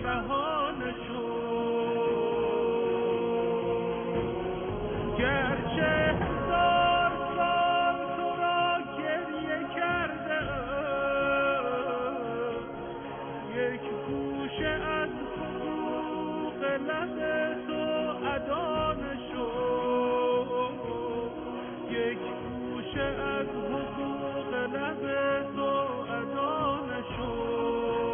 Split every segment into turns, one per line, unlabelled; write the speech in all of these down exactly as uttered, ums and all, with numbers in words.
بهانه شد، گرچه هزار سال تو را گریه کرده، یک گوشه از حقوق لب تو ادا نشد، یک گوشه از حقوق لب تو ادا نشد.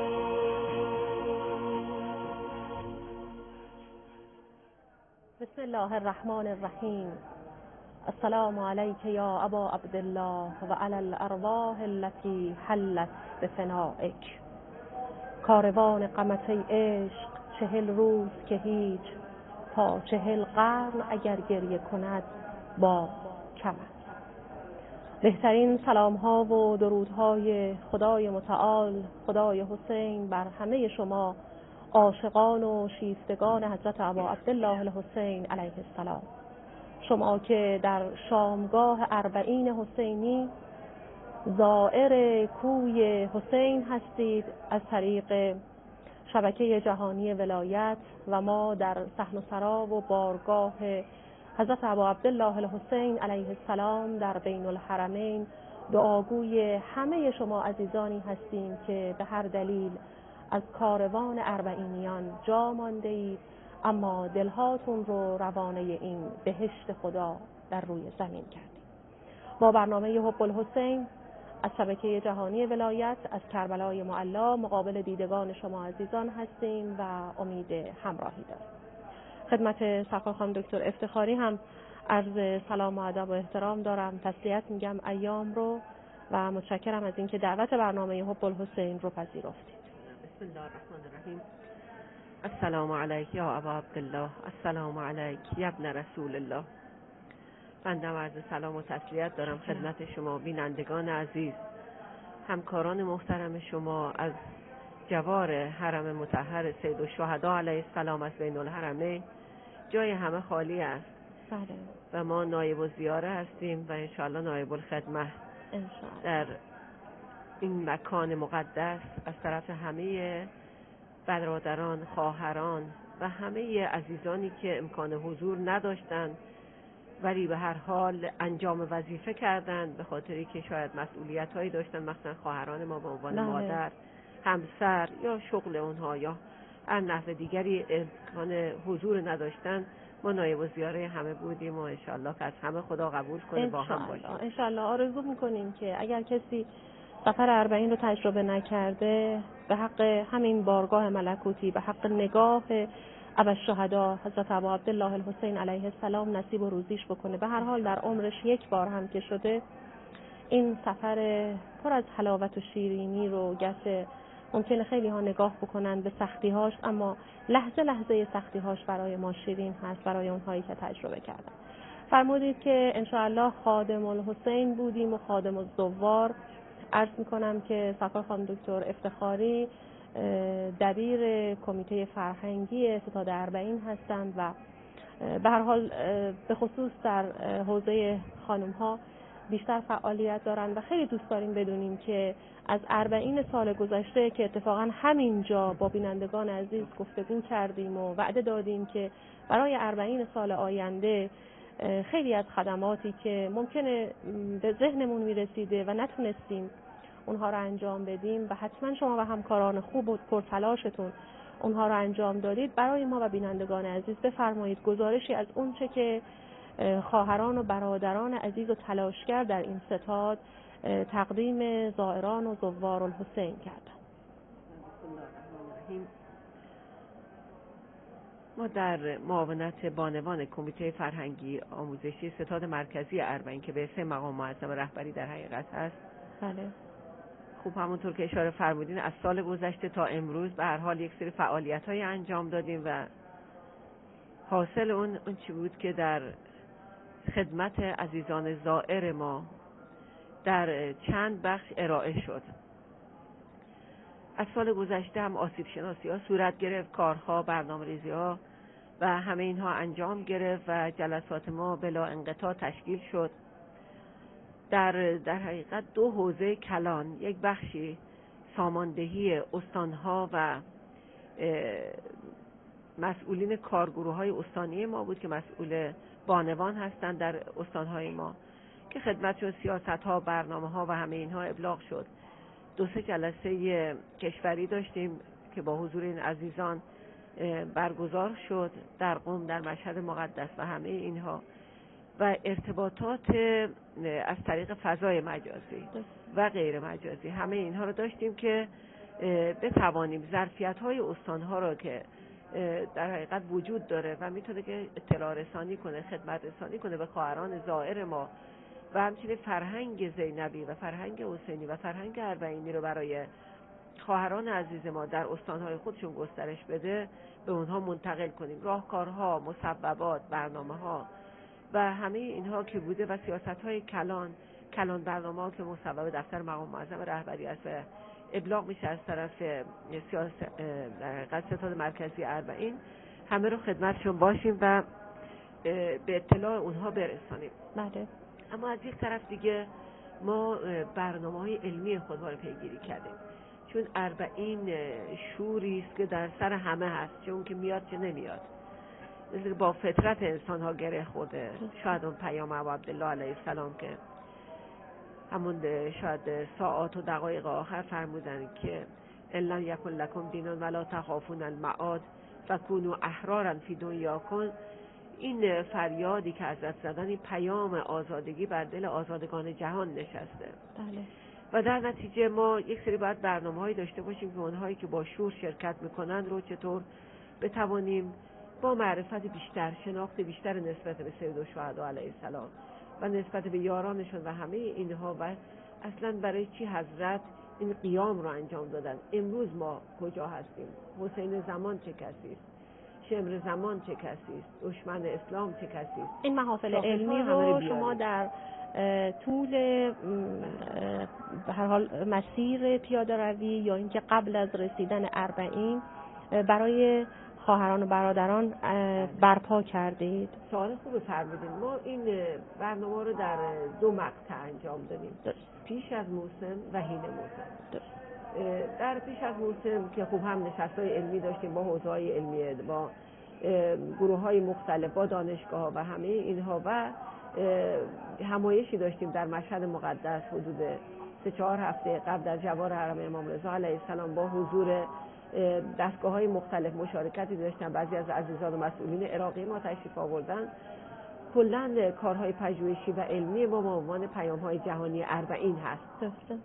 بسم الله الرحمن الرحیم. السلام علیک یا ابا عبدالله و علی الارواح التي حلت بفنائک. کاروان غمت ای عشق چهل روز که هیچ، تا چهل قرن اگر گریه کند با کم است. بهترین سلام ها و درودهای خدای متعال، خدای حسین، بر همه شما عاشقان و شیفتگان حضرت ابا عبدالله الحسین علیه السلام. شما که در شامگاه اربعین حسینی زائر کوی حسین هستید از طریق شبکه جهانی ولایت، و ما در صحن و سرا و بارگاه حضرت ابا عبدالله الحسین علیه السلام در بین الحرمین دعاگوی همه شما عزیزانی هستیم که به هر دلیل از کاروان اربعینیان جا مانده اید، اما دلهاتون رو روانه این بهشت خدا در روی زمین کردید. با برنامه حب الحسین از شبکه جهانی ولایت از کربلای معلی مقابل دیدگان شما عزیزان هستیم و امید همراهی داریم. خدمت سرکار خانم دکتر افتخاری هم عرض سلام و ادب و احترام دارم. تسلیت میگم ایام رو و متشکرم از اینکه دعوت برنامه حب الحسین رو پذیرفتید.
بسم الله الرحمن الرحیم. السلام علیک یا ابا عبدالله، السلام علیک یا ابن رسول الله. بنده عرض سلام و تسلیت دارم خدمت شما بینندگان عزیز، همکاران محترم شما از جوار حرم مطهر سید الشهدا علیه السلام از بین الحرمین. جای همه خالی است.
بله.
و ما نایب الزیاره هستیم و انشاءالله نایب الخدمه در این مکان مقدس از طرف همه برادران، خواهران و همه عزیزانی که امکان حضور نداشتند ولی به هر حال انجام وظیفه کردند، به خاطری که شاید مسئولیت هایی داشتن، مثلا خواهران ما به عنوان مادر، همسر یا شغل اونها یا هر نحو دیگری امکان حضور نداشتن. ما نایب الزیاره همه بودیم و انشالله که از همه خدا قبول کنه با هم باشیم.
انشالله آرزو میکنیم که اگر کسی سفر اربعین رو تجربه نکرده، به حق همین بارگاه ملکوتی، به حق نگاه ابوالشهدا حضرت ابا عبدالله الحسین علیه السلام نصیب و روزیش بکنه. به هر حال در عمرش یک بار هم که شده این سفر پر از حلاوت و شیرینی رو گرچه ممکنه خیلی ها نگاه بکنن به سختی هاش، اما لحظه لحظه سختی هاش برای ما شیرین هست، برای اونهایی که تجربه کردن. فرمودید که انشاءالله خادم الحسین بودیم و خادم الزوار. عرض میکنم که سرکار خانم دکتر افتخاری دبیر کمیته فرهنگی ستاد اربعین هستند و به هر حال به خصوص در حوزه خانم ها بیشتر فعالیت دارن و خیلی دوست داریم بدونیم که از اربعین سال گذشته که اتفاقا همینجا با بینندگان عزیز گفتگو کردیم و وعده دادیم که برای اربعین سال آینده خیلی از خدماتی که ممکنه به ذهنمون میرسیده و نتونستیم اونها رو انجام بدیم و حتما شما و همکاران خوب و پرتلاشتون اونها رو انجام دادید، برای ما و بینندگان عزیز بفرمایید گزارشی از اون چه که خواهران و برادران عزیز و تلاشگر در این ستاد تقدیم زائران و زوار الحسین کردن.
ما در معاونت بانوان کمیته فرهنگی آموزشی ستاد مرکزی اربعین که به اسم مقام معظم رهبری در حقیقت هست،
بله
خوب همونطور که اشاره فرمودین از سال گذشته تا امروز به هر حال یک سری فعالیت‌های انجام دادیم و حاصل اون اون چی بود که در خدمت عزیزان زائر ما در چند بخش ارائه شد. از سال گذشته هم آسیب شناسی ها صورت گرفت، کارها، برنامه ریزی ها و همه اینها انجام گرفت و جلسات ما بلا انقطاع تشکیل شد. در در حقیقت دو حوزه کلان، یک بخشی ساماندهی استانها و مسئولین کارگروه های استانی ما بود که مسئول بانوان هستند در استانهای ما که خدمتشون سیاست ها، برنامه ها و همه اینها ابلاغ شد. دو سه جلسه کشوری داشتیم که با حضور این عزیزان برگزار شد در قم، در مشهد مقدس و همه اینها، و ارتباطات از طریق فضای مجازی و غیر مجازی همه اینها رو داشتیم که بتوانیم ظرفیت‌های استان‌ها رو که در حقیقت وجود داره و میتونه که اطلاع رسانی کنه، خدمت رسانی کنه به خواهران زائر ما و همچنین فرهنگ زینبی و فرهنگ حسینی و فرهنگ اربعینی رو برای خواهران عزیز ما در استان‌های خودشون گسترش بده، به اونها منتقل کنیم. راهکارها، مصوبات، برنامه‌ها و همه اینها که بوده و سیاست‌های کلان کلان برنامه‌ها که مصوب دفتر مقام معظم رهبری است و ابلاغ میشه از طرف سیاست در ستاد مرکزی اربعین، همه رو خدمتشون باشیم و به اطلاع اونها برسانیم.
بله.
اما از یک طرف دیگه ما برنامه‌های علمی خود رو پیگیری کردیم، چون اربعین شوری است که در سر همه هست، چه اون که میاد چه نمیاد، مثل با فطرت انسان ها گره خورده. شاید اون پیام ابا عبدالله علیه السلام که همون شاید ساعات و دقایق آخر فرمودن که الا یکن لکم دینون ولا تخافون المعاد فکونوا احرارا فی دنیاکم، این فریادی که حضرت زدن، این پیام آزادگی بر دل آزادگان جهان نشسته.
بله.
و در نتیجه ما یک سری باید برنامه‌هایی داشته باشیم که اونهایی که با شور شرکت میکنن رو چطور بتوانیم با معرفت بیشتر، شناخت بیشتر نسبت به سید الشهدا علیه السلام و نسبت به یارانشون و همه اینها و اصلا برای چی حضرت این قیام رو انجام دادن. امروز ما کجا هستیم؟ حسین زمان چه کسی است؟ شمر زمان چه کسی است؟ دشمن اسلام چه کسی است؟
این محافل علمی رو شما در طول به هر حال مسیر پیاده روی یا اینکه قبل از رسیدن اربعین برای خواهران و برادران برپا کردید؟
سوال خوب فرمودید. ما این برنامه رو در دو مقطع انجام دادیم، پیش از موسم و حین موسم. در پیش از موسم که خوب هم نشست‌های علمی داشتیم با حوزه‌های علمی، با گروه‌های مختلف، با دانشگاه و همه اینها و همایشی داشتیم در مشهد مقدس حدود سه چهار هفته قبل در جوار حرم امام رضا علیه السلام با حضور دستگاه‌های مختلف مشارکتی داشتن. بعضی از عزیزان و مسئولین عراقی ما تشریف آوردن. کلاً کارهای پژوهشی و علمی ما به عنوان پیام‌های جهانی اربعین هست
درسته.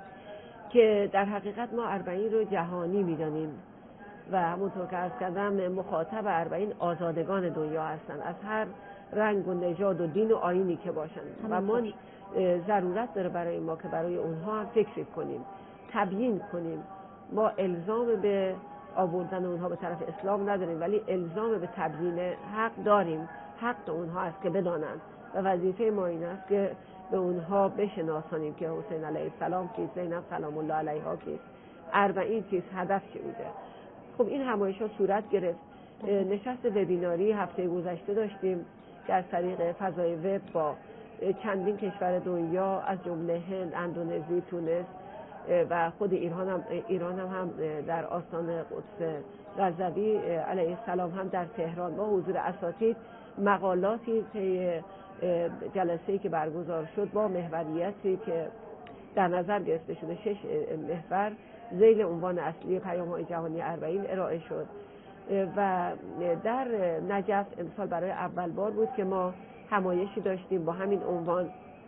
که در حقیقت ما اربعین رو جهانی می‌دانیم و همونطور که عرض کردم مخاطب اربعین آزادگان دنیا هستند، از هر رنگ و نژاد و دین و آیینی که باشند و ما ضرورت داره برای ما که برای اونها هم فکر کنیم، تبیین کنیم. ما الزام به آوردن اونها به طرف اسلام نداریم، ولی الزام به تبیین حق داریم. حق اونها است که بدانند و وظیفه ما این است که به اونها بشناسانیم که حسین علیه السلام کیست، زینب سلام الله علیها کیست، اربعین چیست، هدف چی بوده. خب این همایش‌ها صورت گرفت. نشست وبیناری هفته گذشته داشتیم که از طریق فضای وب با چندین کشور دنیا از جمله هند، اندونزی، تونس و خود ایران هم, ایران هم, هم در آستان قدس رضوی علیه السلام هم در تهران با حضور اساتید مقالاتی که جلسه‌ای که برگزار شد با محوریتی که در نظر گرفته شده، شش محور ذیل عنوان اصلی پیام‌های جهانی اربعین ارائه شد و در نجف امسال برای اول بار بود که ما همایشی داشتیم با همین عنوان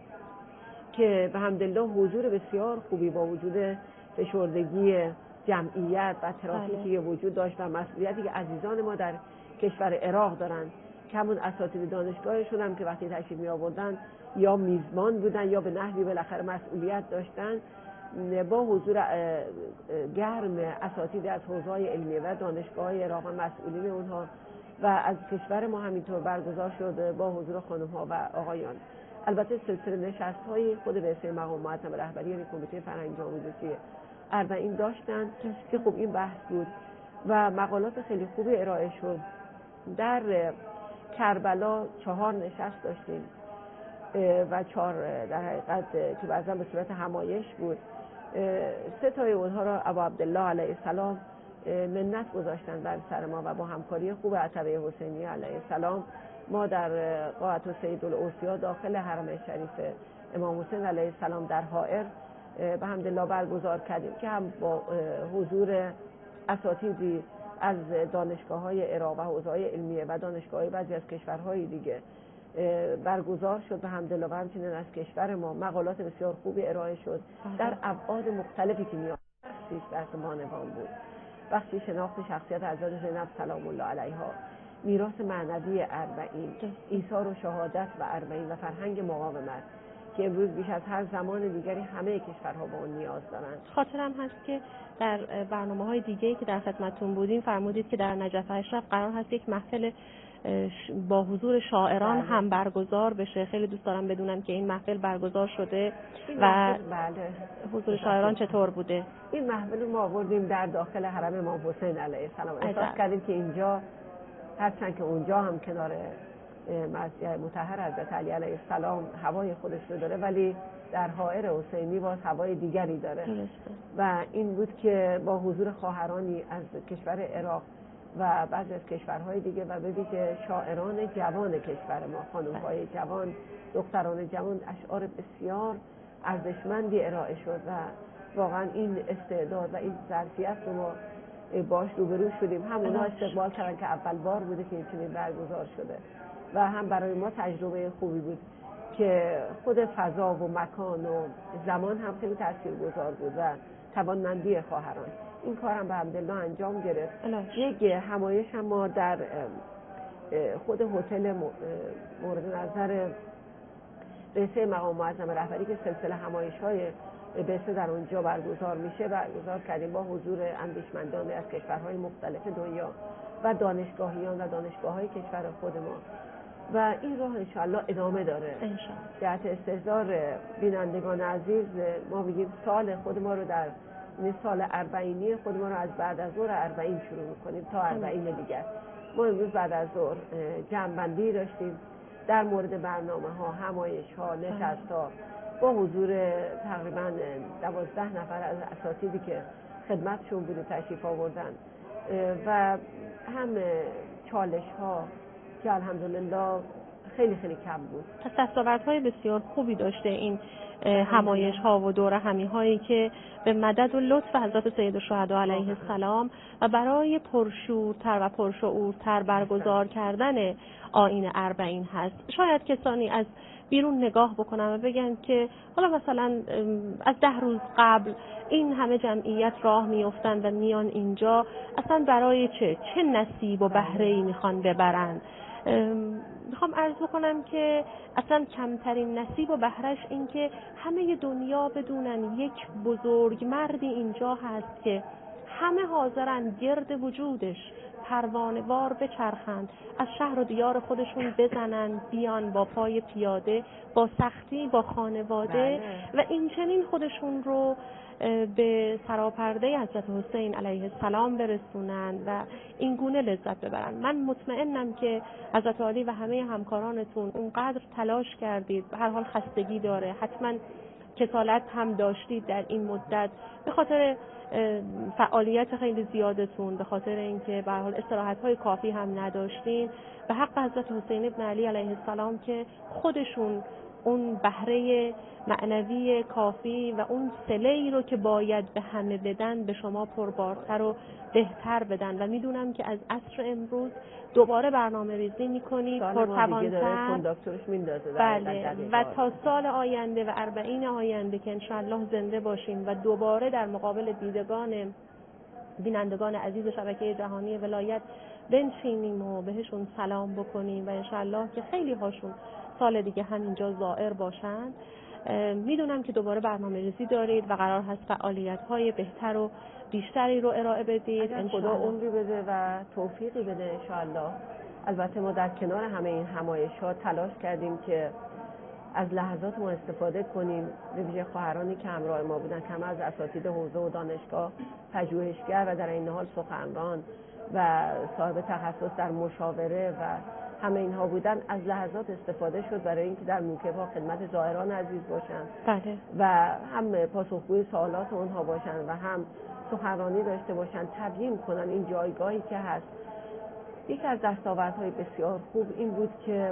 که به حمدالله حضور بسیار خوبی با وجود فشردگی جمعیت و ترافیکی وجود داشت و مسئولیتی که عزیزان ما در کشور عراق دارن که همون اساتید دانشگاهشون هم که وقتی تشریف می آوردن یا میزبان بودن یا به نحوی بالاخره مسئولیت داشتن، با حضور گرم اساتید از حوزه‌های علمی و دانشگاه‌های عراق و مسئولین اونها و از کشور ما همینطور برگزار شد با حضور خانم‌ها و آقایان. البته سلسله نشست‌های خود رئیس مقام معظم رهبری یعنی کمیته فرهنگی آموزشی اربعین داشتن که خب این بحث بود و مقالات خیلی خوبی ارائه شد. در کربلا چهار نشست داشتیم و چهار در حقیقت که بعضا به صورت همایش بود. سه تای اونها را ابا عبدالله علیه السلام منت گذاشتن بر سر ما و با همکاری خوب عتبه حسینی علیه السلام ما در قاعة سیدالاوصیا داخل حرم شریف امام حسین علیه السلام در حائر به حمدالله برگزار کردیم که هم با حضور اساتیدی از دانشگاه‌های عراق و حوزه‌های علمیه و دانشگاه‌های بعضی از کشورهای دیگه برگزار شد به حمدالله و همچنین از کشور ما مقالات بسیار خوبی ارائه شد در ابعاد مختلفی که نیاز داشت در بانوان بود. بخشی شناخت شخصیت حضرت زینب سلام الله علیها، میراث معنوی اربعین، ایثار و شهادت و اربعین و فرهنگ مقاومت که امروز بیش از هر زمان دیگری همه کشورها با اون نیاز دارند.
خاطرم هست که در برنامه‌های دیگه‌ای که در خدمتتون بودیم فرمودید که در نجف اشرف قرار هست یک محفل با حضور شاعران بله. هم برگزار بشه. خیلی دوست دارم بدونم که این محفل برگزار شده و
بله.
حضور شاعران چطور بوده؟
این محفل ما آوردیم در داخل حرم امام حسین علیه السلام. احساس کردیم که اینجا هرچند که اونجا هم کنار مسجد مطهر حضرت علی علیه السلام هوای خودش رو داره، ولی در حائر حسینی باز هوای دیگری داره و این بود که با حضور خواهرانی از کشور عراق و بعضی از کشورهای دیگه و به ویژه شاعران جوان کشور ما، خانم‌های جوان، دختران جوان، اشعار بسیار ارزشمندی ارائه شد و واقعا این استعداد و این ظرفیت رو ما باش روبرو شدیم. هم اونا استقبال کردن که اول بار بوده که این چنین برگزار شده و هم برای ما تجربه خوبی بود که خود فضا و مکان و زمان هم خیلی تاثیرگذار بود و توانمندی خواهران. این کارم به حمدالله انجام گرفت. یک همایش هم ما در خود هتل مورد نظر رئیس مقام معظم رهبری که سلسله همایش‌های بسیار در اونجا برگزار میشه برگزار کردیم با حضور اندیشمندان از کشورهای مختلف دنیا و دانشگاهیان و دانشگاه‌های کشور خود ما و این راه انشاءالله ادامه داره. در استحضار بینندگان عزیز ما میگیم سال خود ما رو در این سال اربعینی خود ما رو از بعد از ظهر اربعین شروع میکنیم تا اربعین دیگر. ما امروز بعد از ظهر جمع‌بندی داشتیم در مورد برنامه ها، همایش ها، نشست ها با حضور تقریبا دوازده نفر از اساتیدی که خدمتشون بوده تشریف آوردن و هم چالش ها که الحمدلله خیلی خیلی کم بود.
دستاوردهای بسیار خوبی داشته این همایش ها و دوره همی هایی که به مدد و لطف حضرت سیدالشهدا علیه السلام و برای پرشورتر و پرشعورتر برگزار کردن آیین اربعین هست. شاید کسانی از بیرون نگاه بکنم و بگن که حالا مثلا از ده روز قبل این همه جمعیت راه میافتند و میان اینجا اصلا برای چه چه نصیب و بهره‌ای میخوان ببرن. میخوام عرض بکنم که اصلا کمترین نصیب و بهرهش این که همه دنیا بدونن یک بزرگ مردی اینجا هست که همه حاضرن گرد وجودش پروانه‌وار بچرخند، از شهر و دیار خودشون بزنن بیان با پای پیاده، با سختی، با خانواده و این چنین خودشون رو به سراپرده حضرت حسین علیه السلام برسونن و این گونه لذت ببرن. من مطمئنم که حضرت علی و همه همکارانتون اونقدر تلاش کردید، به هر حال خستگی داره، حتما کسالت هم داشتید در این مدت به خاطر فعالیت خیلی زیادتون، به خاطر اینکه به هر حال استراحت‌های کافی هم نداشتین. به حق حضرت حسین ابن علی علیه السلام که خودشون اون بهره معنوی کافی و اون صله‌ای رو که باید به همه بدن به شما پربارتر و بهتر بدن و میدونم که از عصر امروز دوباره برنامه ریزی میکنید پرتوان‌تر بله و تا سال آینده و اربعین آینده که انشاءالله زنده باشیم و دوباره در مقابل دیدگان بینندگان عزیز شبکه جهانی ولایت بنشینیم و بهشون سلام بکنیم و انشاءالله که خیلی هاشون سال دیگه همینجا زائر باشن. میدونم که دوباره برنامه ریزی دارید و قرار هست فعالیت‌های بهتر و بیشتری رو ارائه بدید.
اگر خدا عمری بده و توفیقی بده انشاءالله. البته ما در کنار همه این همایش‌ها تلاش کردیم که از لحظات ما استفاده کنیم، به ویژه خواهرانی که همراه ما بودن که همه از اساتید حوزه و دانشگاه، پژوهشگر و در این حال سخنران و صاحب تخصص در مشاوره و همه اینها بودن، از لحظات استفاده شد برای اینکه در موکب‌ها خدمت زائران عزیز باشن
بله.
و هم پاسخگوی سوالات اونها باشن و هم سخنرانی داشته باشن، تبیین کنن این جایگاهی که هست. یکی از دستاوردهای بسیار خوب این بود که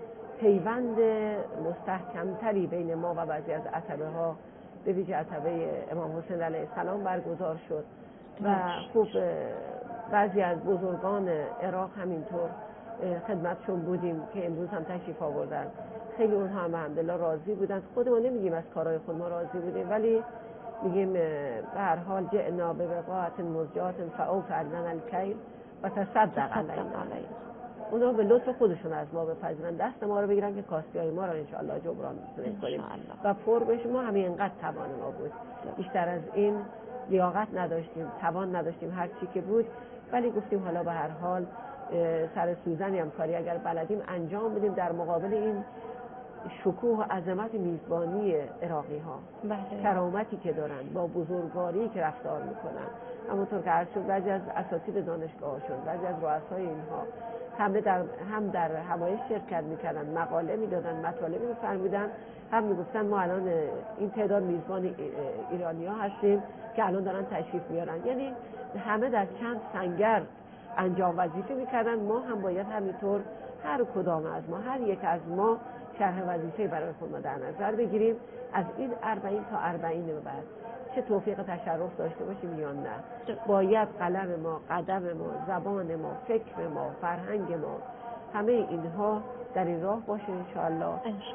پیوند مستحکمتری بین ما و بعضی از عتبه ها به ویژه عتبه امام حسین علیه السلام برگزار شد و خوب بعضی از بزرگان عراق همینطور خدمتشون بودیم که امروز هم تشریف آوردن. خیلی اونها هم الحمدلله راضی بودن. خود ما نمیگیم از کارهای خود ما راضی بودیم، ولی میگیم به هر حال جئنا به وقاعت مزجات فاوف عندنا الکیل و تصدق علینا. اونا به لطف خودشون از ما بپذیرن، دست ما رو بگیرن که کاستی‌های ما رو انشاءالله جبران کنیم و پر بشه. ما همین اینقدر توان ما بود، بیشتر از این لیاقت نداشتیم، توان نداشتیم، هر چی که بود. ولی گفتیم حالا به هر حال سر سوزنی هم کاری اگر بلدیم انجام بدیم در مقابل این شکوه و عظمت میزبانی عراقی ها، بله. کرامتی که دارن، با بزرگواری که رفتار میکنن. همونطور که عرض شد بعضی از اساتید دانشگاهشون، بعضی از رؤسای اینها همه در هم در همایش شرکت میکردن، مقاله میدادن، مطالبی میفرمودن، هم میگفتن ما الان این تعداد میزبان ایرانی ها هستیم که الان دارن تشریف میارن. یعنی همه در چند سنگر انجام وظیفه میکردن. ما هم باید همینطور هر کدام از ما، هر یک از ما شرح وظیفه برای خود ما در نظر بگیریم. از این اربعین تا اربعین به بعد چه توفیق تشرف داشته باشیم یا نه، باید قلم ما، قدم ما، زبان ما، فکر ما، فرهنگ ما، همه اینها در این راه باشه انشاءالله.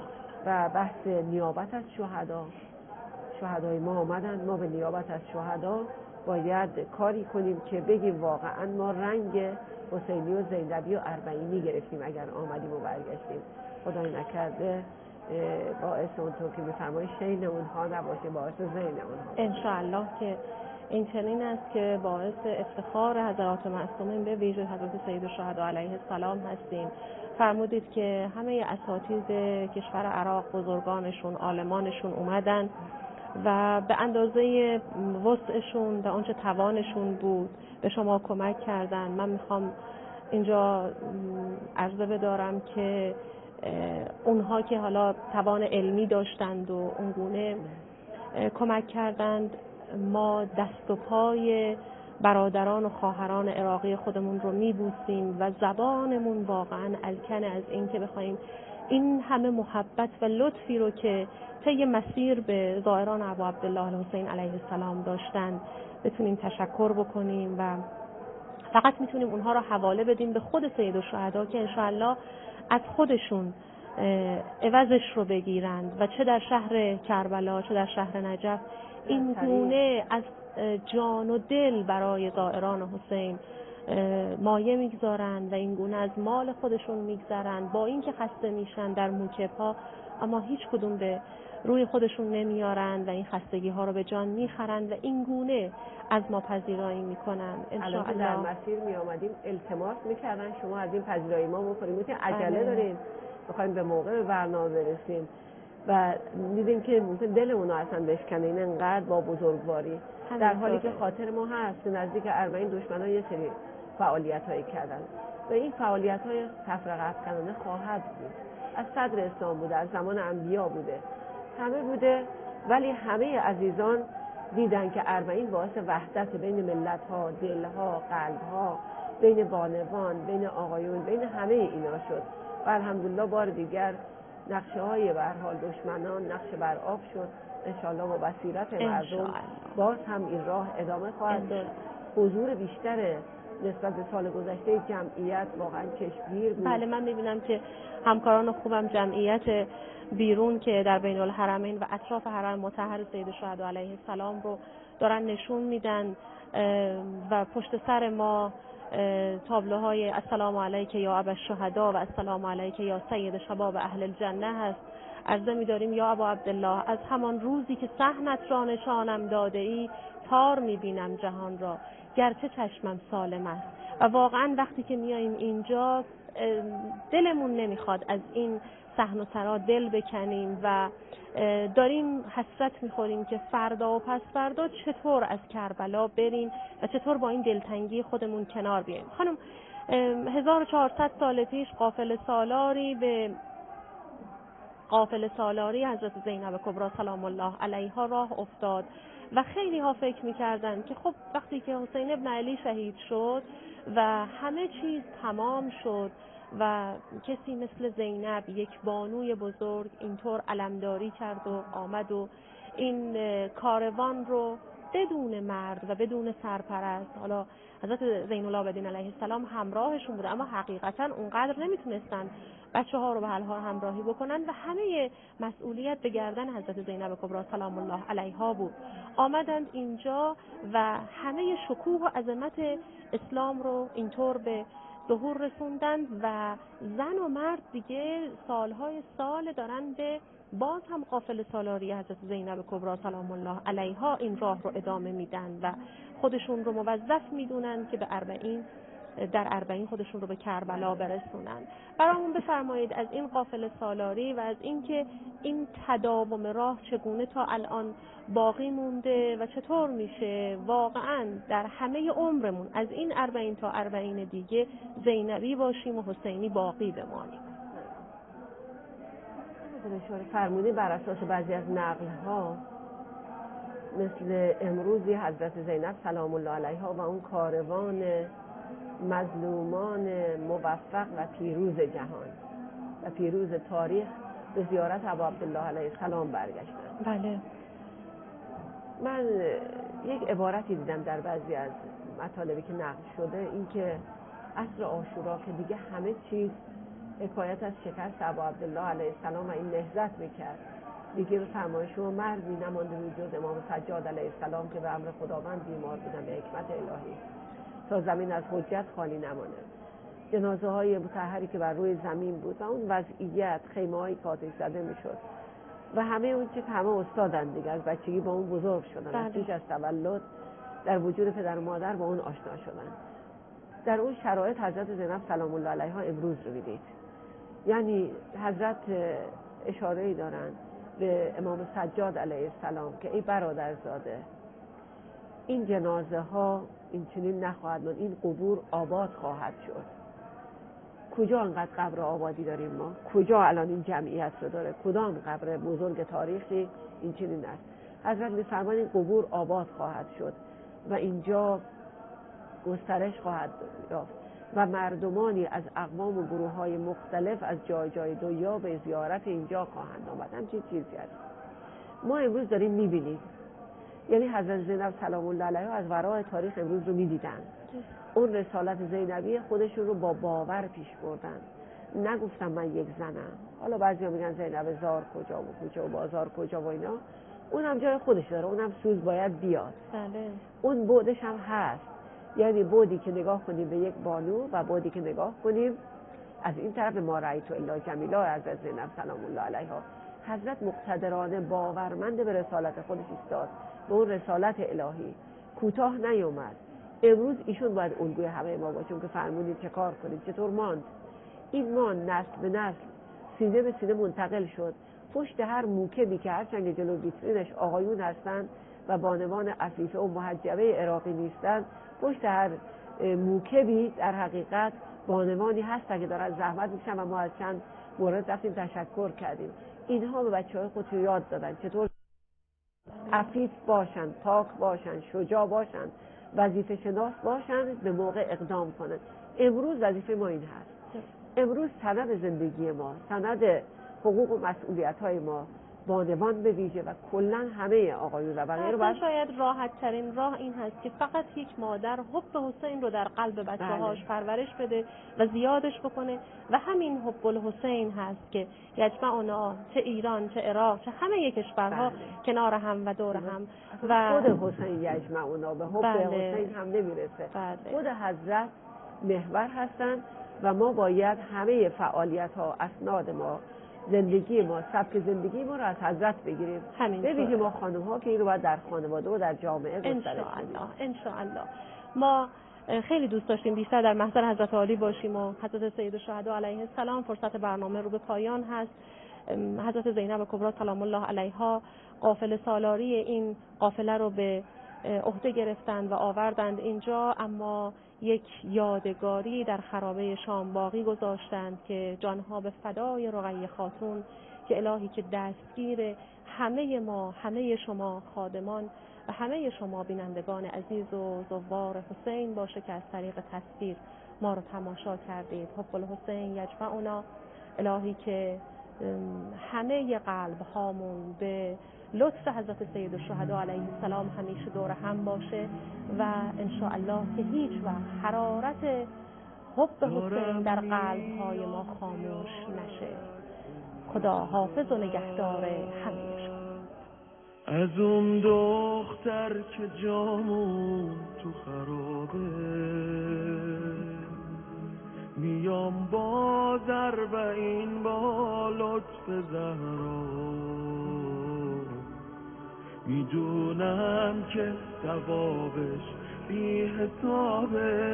و بحث نیابت از شهدا، شهدای ما آمدن، ما به نیابت از شهدا باید کاری کنیم که بگیم واقعا ما رنگ حسینی و زینبی و اربعینی گرفتیم اگر آمدیم و برگشتیم. خدای نکرده باعث اونطور که میفرمایید شین اونها نباشه، باعث زین اونها
انشاءالله که این چنین است که باعث افتخار حضرات معصومین به ویژه حضرت سید الشهدا علیه السلام هستیم. فرمودید که همه اساتید کشور عراق، بزرگانشون، عالمانشون اومدن و به اندازه وسعشون و اونچه توانشون بود به شما کمک کردن. من میخوام اینجا عرضه بدارم که اونها که حالا توان علمی داشتند و اونگونه کمک کردند، ما دست و پای برادران و خواهران عراقی خودمون رو میبوسیم و زبانمون واقعا الکن از این که بخوایم این همه محبت و لطفی رو که طی مسیر به زائران ابا عبدالله الحسین علیه السلام داشتن بتونیم تشکر بکنیم و فقط میتونیم اونها رو حواله بدیم به خود سید الشهدا که انشاءالله از خودشون عوضش رو بگیرند و چه در شهر کربلا چه در شهر نجف این گونه از جان و دل برای زائران حسین مایه میگذارند و این گونه از مال خودشون میگذارند، با اینکه خسته میشن در موکب‌ها اما هیچ کدوم به روی خودشون نمیارند و این خستگی ها رو به جان میخرند و این گونه از ما پذیرایی میکنن.
انشاءالله در مسیر می آمدیم التماس میکردن شما از این پذیرایی ما بکنیم، میتونیم عجله داریم بخوایم به موقع به برنامه برسیم و دیدیم که ممکن دلمون رو اصلا بشکنه. این انقدر با بزرگواری در حالی که خاطر ما هست نزدیک اربعین دشمنان یه سری فعالیت هایی کردن و این فعالیت های تفرقه افکنانه خواهد بود. از صدر اسلام بوده، از زمان انبیا بوده، همه بوده، ولی همه عزیزان دیدن که اربعین باعث وحدت بین ملت ها، دل ها، قلب ها، بین بانوان، بین آقایون، بین همه اینا شد و الحمدلله بار دیگر نقشه های به هر حال دشمنان نقشه بر آب شد. انشاءالله با بصیرت مردم باز هم این راه ادامه خواهد داد. حضور بیشتر نسبت به سال گذشته جمعیت واقعا چشمگیر بود.
بله، من میبینم که همکاران خوبم جمعیت بیرون که در بین الحرمین و اطراف حرم مطهر سید الشهدا علیه السلام رو دارن نشون میدن و پشت سر ما تابلوهای السلام علیک یا ابا الشهدا و السلام علیک یا سید شباب اهل الجنه هست. عرضه می‌داریم یا ابا عبدالله از همان روزی که صحنت را نشانم داده ای تار می‌بینم جهان را گرچه چشمم سالم است. و واقعا وقتی که میاییم اینجا دلمون نمیخواد از این صحن و سرا دل بکنیم و داریم حسرت میخوریم که فردا و پس فردا چطور از کربلا بریم و چطور با این دلتنگی خودمون کنار بیاییم. خانم، هزار و چهارصد سال پیش قافله سالاری به قافله سالاری حضرت زینب کبری سلام الله علیها راه افتاد و خیلی ها فکر میکردن که خب وقتی که حسین ابن علی شهید شد و همه چیز تمام شد و کسی مثل زینب، یک بانوی بزرگ، اینطور علمداری کرد و آمد و این کاروان رو بدون مرد و بدون سرپرست، حالا حضرت زین العابدین علیه السلام همراهشون بوده، اما حقیقتا اونقدر نمیتونستن بچه ها رو به حال ها همراهی بکنن و همه مسئولیت به گردن حضرت زینب کبری سلام الله علیها بود. آمدند اینجا و همه شکوه و عظمت اسلام رو اینطور به ظهور رسوندند و زن و مرد دیگه سالهای سال دارن به باز هم قافله سالاری حضرت زینب کبری سلام الله علیها این راه رو ادامه میدن و خودشون رو موظف میدونن که به اربعین در اربعین خودشون رو به کربلا برسونن. برامون بفرمایید از این قافله سالاری و از اینکه این تداوم راه چگونه تا الان باقی مونده و چطور میشه واقعا در همه عمرمون از این اربعین تا اربعین دیگه زینبی باشیم و حسینی باقی بمانیم.
اشاره فرمودی بر اساس بعضی از نقل ها مثل امروزی حضرت زینب سلام الله علیها و اون کاروان مظلومان موفق و پیروز جهان و پیروز تاریخ به زیارت ابا عبدالله علیه السلام برگشتن.
بله.
من یک عبارتی دیدم در بعضی از مطالبی که نقل شده، این که عصر عاشورا که دیگه همه چیز حکایت از شکست ابا عبدالله علیه السلام و این نهضت میکرد، دیگه به فرمایش و مردی نمانده بود جز امام سجاد علیه السلام که به امر خداوند بیمار بودن به حکمت الهی تا زمین از حجت خالی نمانه. جنازه های مطهری که بر روی زمین بود و اون وضعیت خیمه های کاتش زده میشد و همه اون چیز همه استادن دیگه، از بچگی با اون بزرگ شدن، از پیش از تولد در وجود پدر و مادر با اون آشنا شدن. در اون شرایط حضرت زینب سلام الله علیها امروز رو میدید. یعنی حضرت اشاره‌ای دارن به امام سجاد علیه السلام که ای برادرزاده، این جنازه ها این چنین نخواهد ماند، این قبور آباد خواهد شد. کجا انقدر قبر آبادی داریم ما؟ کجا الان این جمعیت رو داره؟ کدام قبر بزرگ تاریخی این چنین است؟ حضرت می‌فرمایند این قبور آباد خواهد شد و اینجا گسترش خواهد یافت و مردمانی از اقوام و گروه‌های مختلف از جای جای دنیا به زیارت اینجا خواهند آمد. همچین چیزی است ما امروز داریم می‌بینیم. یعنی حضرت زینب سلام الله علیها از ورای تاریخ امروز رو می‌دیدن. اون رسالت زینبی خودشون رو با باور پیش بردن. نگفتم من یک زنم. حالا بعضیا میگن زینب زار کجا و کجا و بازار کجا و اینا، اون هم جای خودش داره، اون هم سوز باید بیاد.
بله.
اون بعدش هم هست. یعنی بعدی که نگاه کنیم به یک بانو و بعدی که نگاه کنیم از این طرف ما رأیت الا جمیلا حضرت زینب سلام الله علیها. حضرت مقتدرانه باورمند به رسالت خودش ایستاد، به اون رسالت الهی کوتاه نیومد. امروز ایشون باید الگوی همه ما باشه که فرمودید چه کار کنید، چطور ماند. این مان نسل به نسل سینه به سینه منتقل شد. پشت هر موکبی که هر چنگ جلو ویترینش آقایون هستن و بانوان عفیفه و محجبه عراقی نیستن، پشت هر موکبی در حقیقت بانوانی هستن که دارن زحمت میکشن و ما از چند مورد رفتیم تشکر کردیم. اینها به بچه‌های خودشون یاد دادن چطور عفیف باشن، پاک باشن، شجاع باشن، وظیفه شناس باشن، به موقع اقدام کنن. امروز وظیفه ما این هست. امروز سند زندگی ما، سند حقوق و مسئولیت‌های ما، بانوان به ویژه و کلا همه آقایون و بقیه رو باید
شاید راحت ترین راه این هست که فقط یک مادر حب حسین رو در قلب بچه‌هاش پرورش بده و زیادش بکنه و همین حب الحسین هست که یجمعنا چه ایران چه عراق چه همه کشورها بله. کنار هم و دور هم
و خود حسین یجمعنا به حب بله. حسین هم نمیرسه.
بله.
خود حضرت محور هستن و ما باید همه فعالیت‌ها، اسناد ما، زندگی ما، سبک زندگی ما رو از حضرت بگیریم. به ویژه ما خانم ها که این رو باید در خانواده و در جامعه گسترش بدیم.
ان شاء الله. ما خیلی دوست داشتیم بیشتر در محضر حضرت عالی باشیم و حضرت سید الشهدا علیه السلام. فرصت برنامه رو به پایان هست. حضرت زینب کبری سلام الله علیها قافله سالاری این قافله رو به عهده گرفتند و آوردند اینجا، اما یک یادگاری در خرابه شام باقی گذاشتند که جانها به فدای رقیه خاتون که الهی که دستگیر همه ما، همه شما خادمان و همه شما بینندگان عزیز و زوار حسین باشه که از طریق تصویر ما رو تماشا کردید. حب الحسین یجمعنا، الهی که همه قلب هامون به لطف حضرت سید الشهدا علیه السلام همیشه دور هم باشه و انشاءالله که هیچ وقت حرارت حب حسین در قلب های ما خاموش نشه. خدا حافظ و نگهدار همه شما.
از اون دختر که جامون تو خرابه، میام با ضربین با لطف زهرا، میدونم که ثوابش بی حسابه.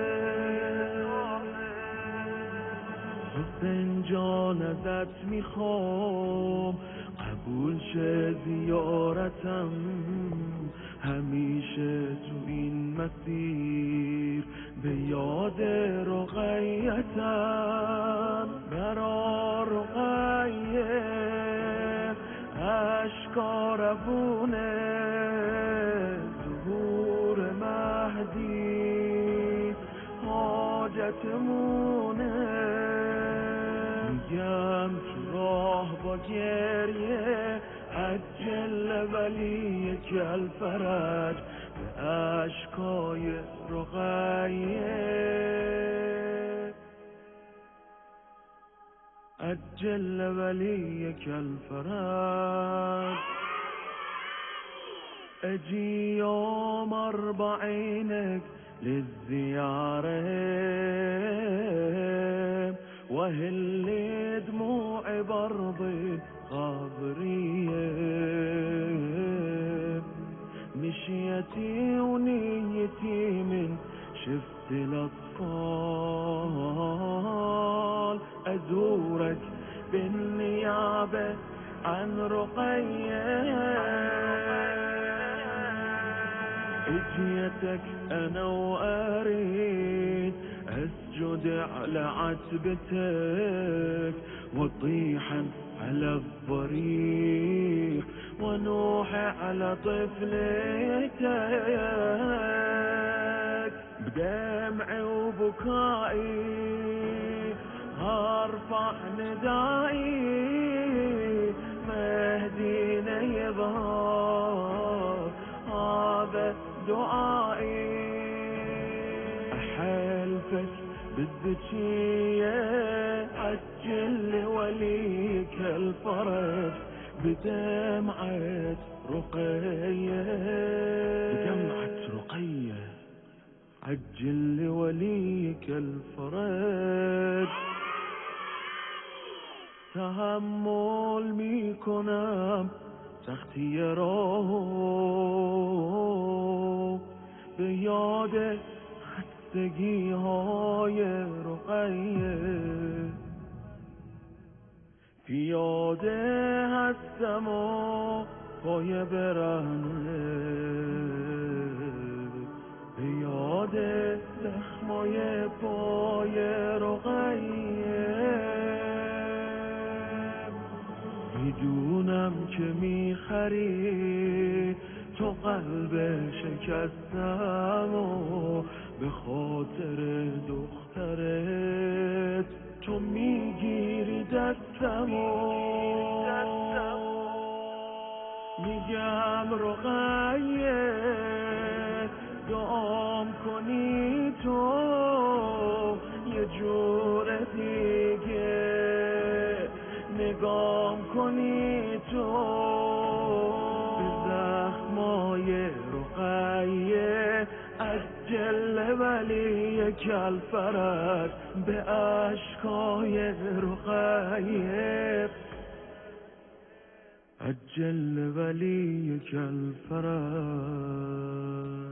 حسین جان ازت میخوام قبول شه زیارتم، همیشه تو این مسیر به یاد رقیتم. برا رقیه اشکا روونه، ظهور مهدی حاجتمونه. میگم تو راه با گریه عجل ولی کل فرج به اشکای رقیه. عجل ولی کل فرج اجي يوم أربعينك للزيارة، وهل دموعي برضي خابرية. مشيتي ونيتي من شفت الأطفال، أزورك بالنيابة عن رقية. اجيتك انا واريد اسجد على عتبتك، وطيحا على الضريح ونوح على طفلتك. بدمعي وبكائي هرفع ندائي، مهدينا يظهر هذا دعائي. أحلفك بالذكية عجل وليك الفرج بدمعة رقية، بدمعة رقية عجل وليك الفرج. تحمل میکنم سختی راهو، به یاد خستگی های رقیه. پیاده هستم و پای برهنه، به یاد زخمای پای رقیه. میدونم که میخری تو قلب شکستم و به خاطر دخترت تو میگیری دستم و میگم رقیه دعام کنی تو یه جور دیگه، نگام کنی تو به زخمای رقیه. عجل ولی کل فرج به اشکای رقیه. عجل ولی کل فرج